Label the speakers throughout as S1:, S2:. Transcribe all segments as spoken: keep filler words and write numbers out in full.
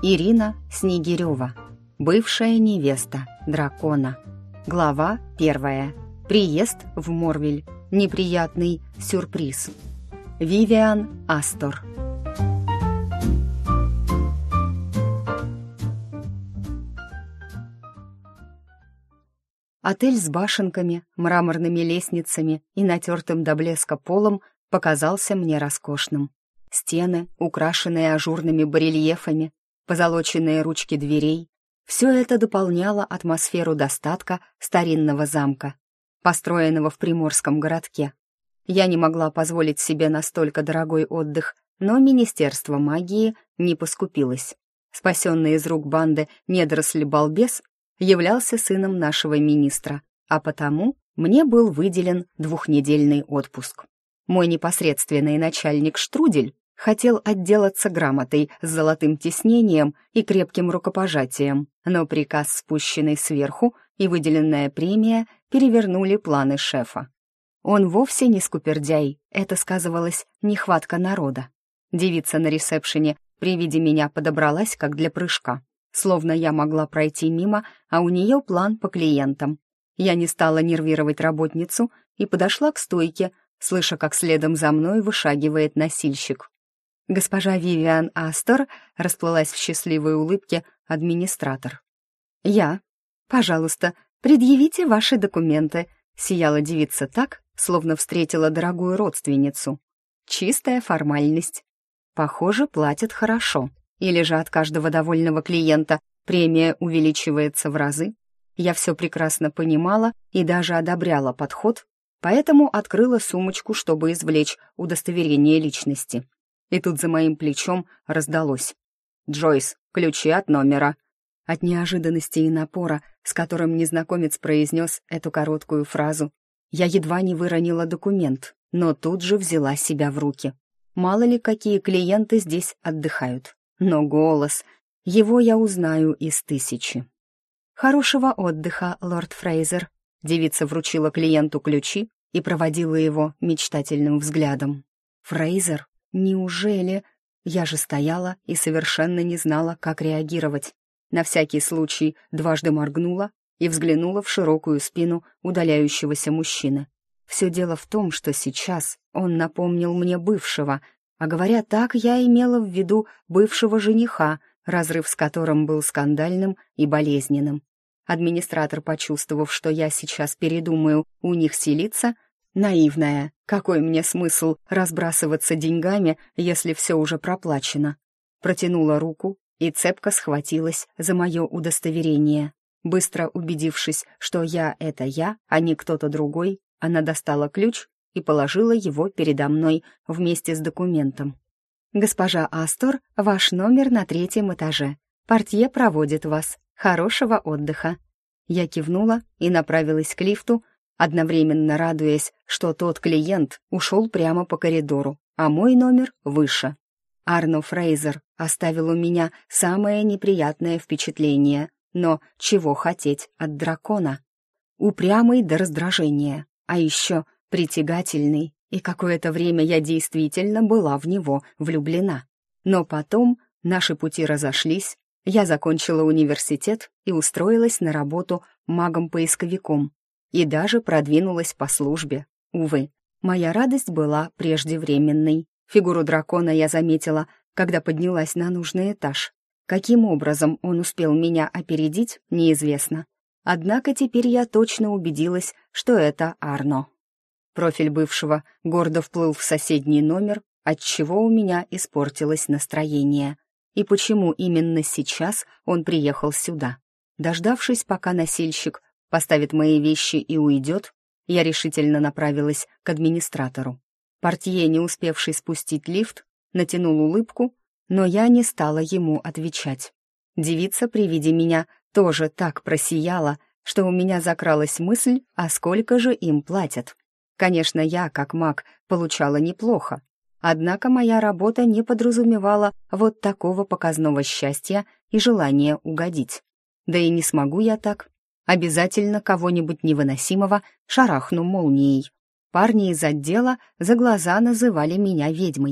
S1: Ирина Снегирева. Бывшая невеста дракона. Глава первая. Приезд в Морвиль. Неприятный сюрприз. Вивиан Астор. Отель с башенками, мраморными лестницами и натертым до блеска полом показался мне роскошным. Стены, украшенные ажурными барельефами, позолоченные ручки дверей — все это дополняло атмосферу достатка старинного замка, построенного в приморском городке. Я не могла позволить себе настолько дорогой отдых, но Министерство магии не поскупилось. Спасенный из рук банды недоросль-балбес являлся сыном нашего министра, а потому мне был выделен двухнедельный отпуск. Мой непосредственный начальник Штрудель хотел отделаться грамотой с золотым тиснением и крепким рукопожатием, но приказ, спущенный сверху, и выделенная премия перевернули планы шефа. Он вовсе не скупердяй, это сказывалась нехватка народа. Девица на ресепшене при виде меня подобралась, как для прыжка, словно я могла пройти мимо, а у нее план по клиентам. Я не стала нервировать работницу и подошла к стойке, слыша, как следом за мной вышагивает носильщик. Госпожа Вивиан Астор расплылась в счастливой улыбке администратор. «Я. Пожалуйста, предъявите ваши документы», — сияла девица так, словно встретила дорогую родственницу. Чистая формальность. Похоже, платят хорошо. Или же от каждого довольного клиента премия увеличивается в разы. Я все прекрасно понимала и даже одобряла подход, поэтому открыла сумочку, чтобы извлечь удостоверение личности. И тут за моим плечом раздалось: «Джойс, ключи от номера». От неожиданности и напора, с которым незнакомец произнес эту короткую фразу, я едва не выронила документ, но тут же взяла себя в руки. Мало ли, какие клиенты здесь отдыхают. Но голос, его я узнаю из тысячи. «Хорошего отдыха, лорд Фрейзер», — девица вручила клиенту ключи и проводила его мечтательным взглядом. «Фрейзер? Неужели?» Я же стояла и совершенно не знала, как реагировать. На всякий случай дважды моргнула и взглянула в широкую спину удаляющегося мужчины. Все дело в том, что сейчас он напомнил мне бывшего, а говоря так, я имела в виду бывшего жениха, разрыв с которым был скандальным и болезненным. Администратор, почувствовав, что я сейчас передумаю у них селиться, наивная, какой мне смысл разбрасываться деньгами, если все уже проплачено, протянула руку и цепко схватилась за мое удостоверение. Быстро убедившись, что я — это я, а не кто-то другой, она достала ключ и положила его передо мной вместе с документом. «Госпожа Астор, ваш номер на третьем этаже. Портье проводит вас. Хорошего отдыха». Я кивнула и направилась к лифту, одновременно радуясь, что тот клиент ушел прямо по коридору, а мой номер выше. Арно Фрейзер оставил у меня самое неприятное впечатление, но чего хотеть от дракона? Упрямый до раздражения, а еще притягательный, и какое-то время я действительно была в него влюблена. Но потом наши пути разошлись, я закончила университет и устроилась на работу магом-поисковиком, и даже продвинулась по службе. Увы, моя радость была преждевременной. Фигуру дракона я заметила, когда поднялась на нужный этаж. Каким образом он успел меня опередить, неизвестно. Однако теперь я точно убедилась, что это Арно. Профиль бывшего гордо вплыл в соседний номер, отчего у меня испортилось настроение. И почему именно сейчас он приехал сюда? Дождавшись, пока носильщик поставит мои вещи и уйдет, я решительно направилась к администратору. Портье, не успевший спустить лифт, натянул улыбку, но я не стала ему отвечать. Девица при виде меня тоже так просияла, что у меня закралась мысль, а сколько же им платят. Конечно, я, как маг, получала неплохо, однако моя работа не подразумевала вот такого показного счастья и желания угодить. Да и не смогу я так. Обязательно кого-нибудь невыносимого шарахну молнией. Парни из отдела за глаза называли меня ведьмой.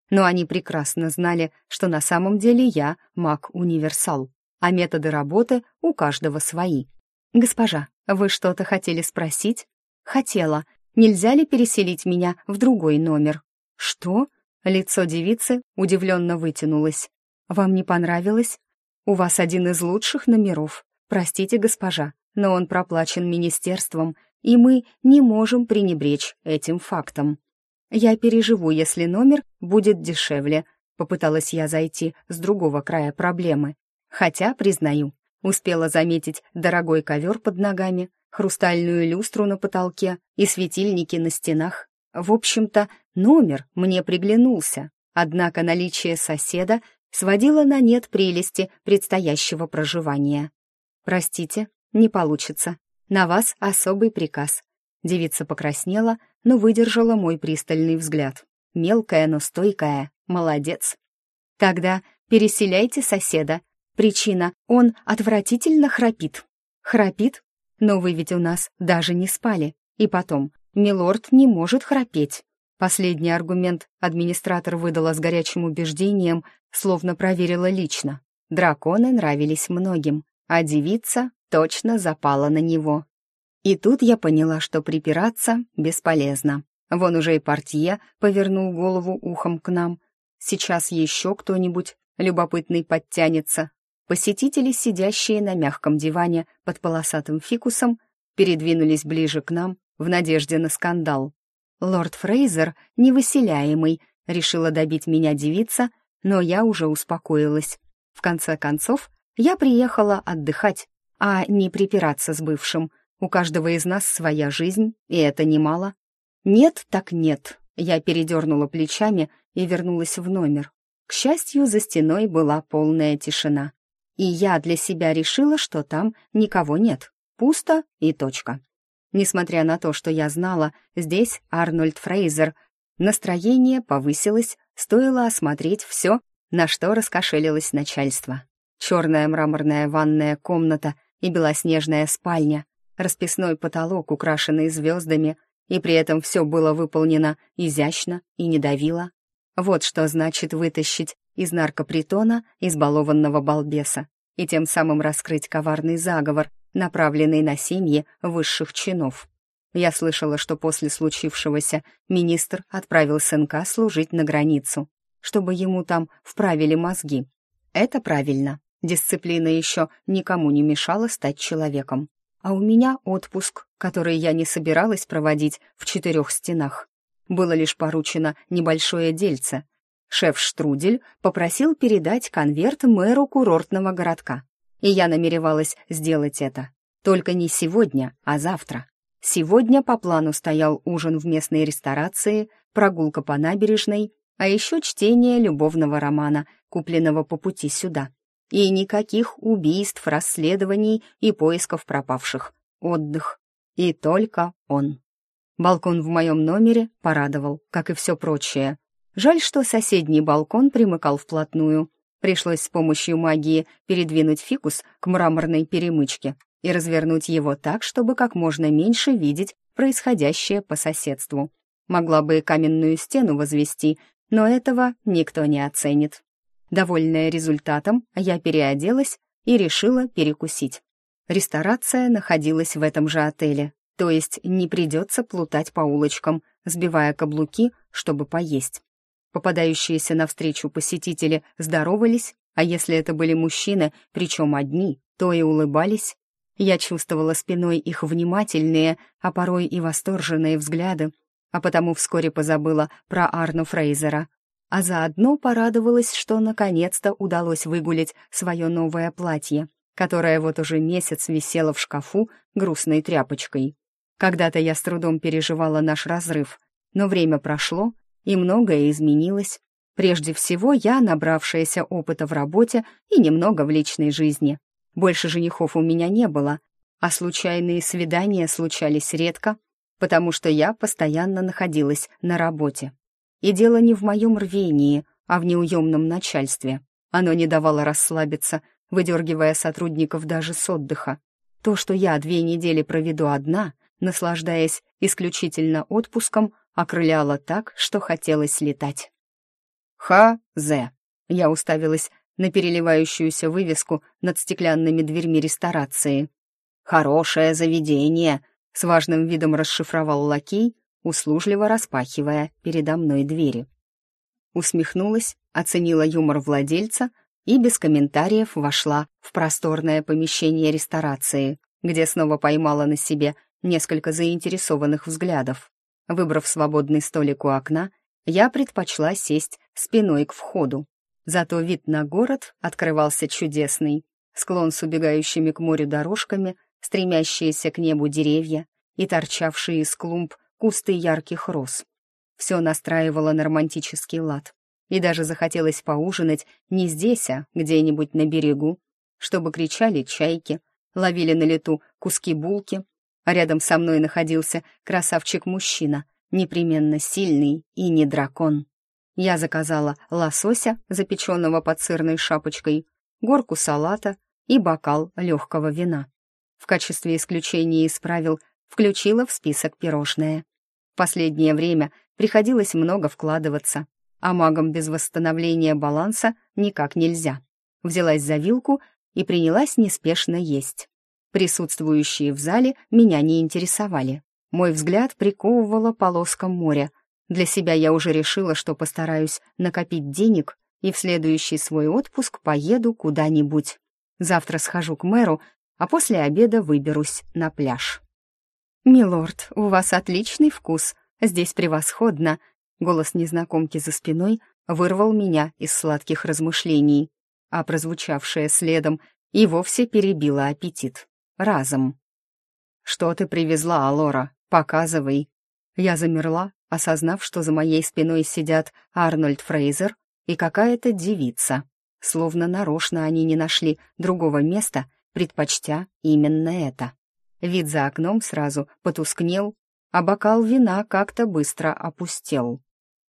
S1: Но они прекрасно знали, что на самом деле я маг-универсал, а методы работы у каждого свои. «Госпожа, вы что-то хотели спросить?» «Хотела. Нельзя ли переселить меня в другой номер?» «Что?» Лицо девицы удивленно вытянулось. «Вам не понравилось? У вас один из лучших номеров. Простите, госпожа, но он проплачен министерством, и мы не можем пренебречь этим фактом. Я переживу, если номер будет дешевле», — попыталась я зайти с другого края проблемы. Хотя, признаю, успела заметить дорогой ковер под ногами, хрустальную люстру на потолке и светильники на стенах. В общем-то, номер мне приглянулся, однако наличие соседа сводило на нет прелести предстоящего проживания. «Простите, не получится. На вас особый приказ». Девица покраснела, но выдержала мой пристальный взгляд. Мелкая, но стойкая. Молодец. «Тогда переселяйте соседа. Причина — он отвратительно храпит». «Храпит? Но вы ведь у нас даже не спали. И потом, милорд не может храпеть». Последний аргумент администратор выдала с горячим убеждением, словно проверила лично. Драконы нравились многим, а девица точно запала на него. И тут я поняла, что припираться бесполезно. Вон уже и портье повернул голову ухом к нам. Сейчас еще кто-нибудь любопытный подтянется. Посетители, сидящие на мягком диване под полосатым фикусом, передвинулись ближе к нам в надежде на скандал. «Лорд Фрейзер, невыселяемый», — решила добить меня девица, но я уже успокоилась. В конце концов, я приехала отдыхать, а не припираться с бывшим. У каждого из нас своя жизнь, и это немало. «Нет, так нет», — я передернула плечами и вернулась в номер. К счастью, за стеной была полная тишина. И я для себя решила, что там никого нет. Пусто и точка. Несмотря на то, что я знала, здесь Арнольд Фрейзер, настроение повысилось, стоило осмотреть все, на что раскошелилось начальство. Черная мраморная ванная комната и белоснежная спальня, расписной потолок, украшенный звездами, и при этом все было выполнено изящно и не давило. Вот что значит вытащить из наркопритона избалованного балбеса и тем самым раскрыть коварный заговор, направленный на семьи высших чинов. Я слышала, что после случившегося министр отправил сынка служить на границу, чтобы ему там вправили мозги. Это правильно. Дисциплина еще никому не мешала стать человеком. А у меня отпуск, который я не собиралась проводить в четырех стенах. Было лишь поручено небольшое дельце. Шеф Штрудель попросил передать конверт мэру курортного городка. И я намеревалась сделать это. Только не сегодня, а завтра. Сегодня по плану стоял ужин в местной ресторации, прогулка по набережной, а еще чтение любовного романа, купленного по пути сюда. И никаких убийств, расследований и поисков пропавших. Отдых. И только он. Балкон в моем номере порадовал, как и все прочее. Жаль, что соседний балкон примыкал вплотную. Пришлось с помощью магии передвинуть фикус к мраморной перемычке и развернуть его так, чтобы как можно меньше видеть происходящее по соседству. Могла бы и каменную стену возвести, но этого никто не оценит. Довольная результатом, я переоделась и решила перекусить. Ресторация находилась в этом же отеле, то есть не придется плутать по улочкам, сбивая каблуки, чтобы поесть. Попадающиеся навстречу посетители здоровались, а если это были мужчины, причем одни, то и улыбались. Я чувствовала спиной их внимательные, а порой и восторженные взгляды, а потому вскоре позабыла про Арно Фрейзера, а заодно порадовалась, что наконец-то удалось выгулять свое новое платье, которое вот уже месяц висело в шкафу грустной тряпочкой. Когда-то я с трудом переживала наш разрыв, но время прошло, и многое изменилось. Прежде всего, я, набравшаяся опыта в работе и немного в личной жизни. Больше женихов у меня не было, а случайные свидания случались редко, потому что я постоянно находилась на работе. И дело не в моем рвении, а в неуемном начальстве. Оно не давало расслабиться, выдергивая сотрудников даже с отдыха. То, что я две недели проведу одна, наслаждаясь исключительно отпуском, окрыляло так, что хотелось летать. Ха-зе. Я уставилась на переливающуюся вывеску над стеклянными дверьми ресторации. «Хорошее заведение», — с важным видом расшифровал лакей, услужливо распахивая передо мной двери. Усмехнулась, оценила юмор владельца и без комментариев вошла в просторное помещение ресторации, где снова поймала на себе несколько заинтересованных взглядов. Выбрав свободный столик у окна, я предпочла сесть спиной к входу. Зато вид на город открывался чудесный. Склон с убегающими к морю дорожками, стремящиеся к небу деревья и торчавшие из клумб кусты ярких роз. Все настраивало на романтический лад. И даже захотелось поужинать не здесь, а где-нибудь на берегу, чтобы кричали чайки, ловили на лету куски булки, а рядом со мной находился красавчик-мужчина, непременно сильный и не дракон. Я заказала лосося, запеченного под сырной шапочкой, горку салата и бокал легкого вина. В качестве исключения из правил включила в список пирожное. В последнее время приходилось много вкладываться, а магам без восстановления баланса никак нельзя. Взялась за вилку и принялась неспешно есть. Присутствующие в зале меня не интересовали. Мой взгляд приковывало полоскам моря. Для себя я уже решила, что постараюсь накопить денег и в следующий свой отпуск поеду куда-нибудь. Завтра схожу к мэру, а после обеда выберусь на пляж. «Милорд, у вас отличный вкус, здесь превосходно», голос незнакомки за спиной вырвал меня из сладких размышлений, а прозвучавшее следом и вовсе перебило аппетит. Разом. «Что ты привезла, Алора? Показывай». Я замерла, осознав, что за моей спиной сидят Арнольд Фрейзер и какая-то девица. Словно нарочно они не нашли другого места, предпочтя именно это. Вид за окном сразу потускнел, а бокал вина как-то быстро опустел.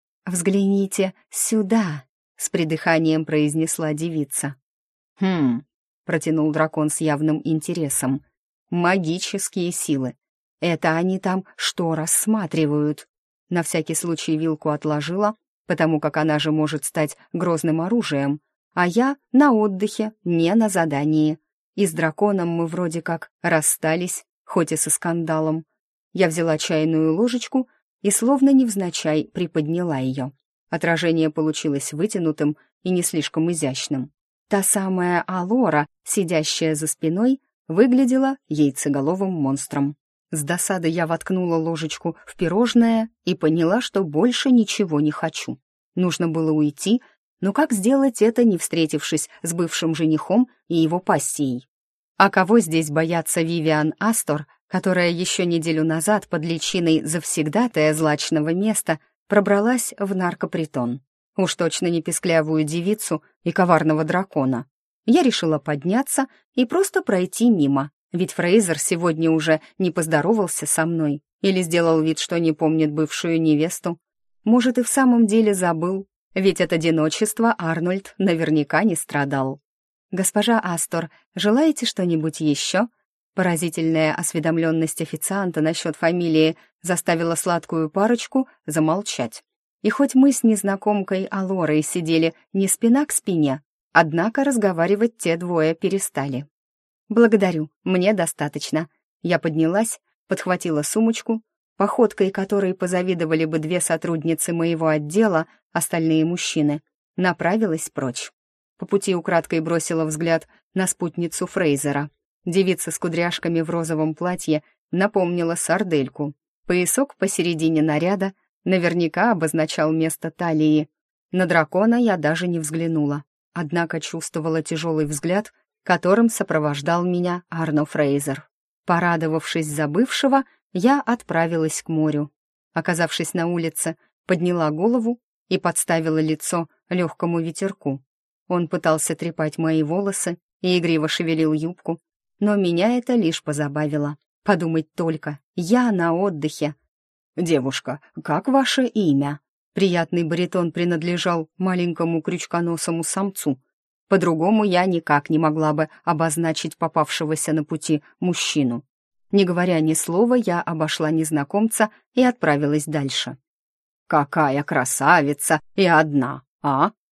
S1: «Взгляните сюда», — с придыханием произнесла девица. «Хм», — протянул дракон с явным интересом. «Магические силы. Это они там что рассматривают?» На всякий случай вилку отложила, потому как она же может стать грозным оружием, а я на отдыхе, не на задании. И с драконом мы вроде как расстались, хоть и со скандалом. Я взяла чайную ложечку и словно невзначай приподняла ее. Отражение получилось вытянутым и не слишком изящным. Та самая Алора, сидящая за спиной, выглядела яйцеголовым монстром. С досады я воткнула ложечку в пирожное и поняла, что больше ничего не хочу. Нужно было уйти, но как сделать это, не встретившись с бывшим женихом и его пассией? А кого здесь боятся Вивиан Астор, которая еще неделю назад под личиной завсегдатая злачного места пробралась в наркопритон? Уж точно не песклявую девицу и коварного дракона. Я решила подняться и просто пройти мимо, ведь Фрейзер сегодня уже не поздоровался со мной или сделал вид, что не помнит бывшую невесту. Может, и в самом деле забыл, ведь от одиночества Арнольд наверняка не страдал. «Госпожа Астор, желаете что-нибудь еще?» Поразительная осведомленность официанта насчет фамилии заставила сладкую парочку замолчать. И хоть мы с незнакомкой Алорой сидели не спина к спине, однако разговаривать те двое перестали. «Благодарю, мне достаточно». Я поднялась, подхватила сумочку, походкой которой позавидовали бы две сотрудницы моего отдела, остальные мужчины, направилась прочь. По пути украдкой бросила взгляд на спутницу Фрейзера. Девица с кудряшками в розовом платье напомнила сардельку. Поясок посередине наряда наверняка обозначал место талии. На дракона я даже не взглянула, однако чувствовала тяжелый взгляд, которым сопровождал меня Арно Фрейзер. Порадовавшись за бывшего, я отправилась к морю. Оказавшись на улице, подняла голову и подставила лицо легкому ветерку. Он пытался трепать мои волосы и игриво шевелил юбку, но меня это лишь позабавило. Подумать только, я на отдыхе. «Девушка, как ваше имя?» Приятный баритон принадлежал маленькому крючконосому самцу. По-другому я никак не могла бы обозначить попавшегося на пути мужчину. Не говоря ни слова, я обошла незнакомца и отправилась дальше. «Какая красавица! И одна!
S2: «А?»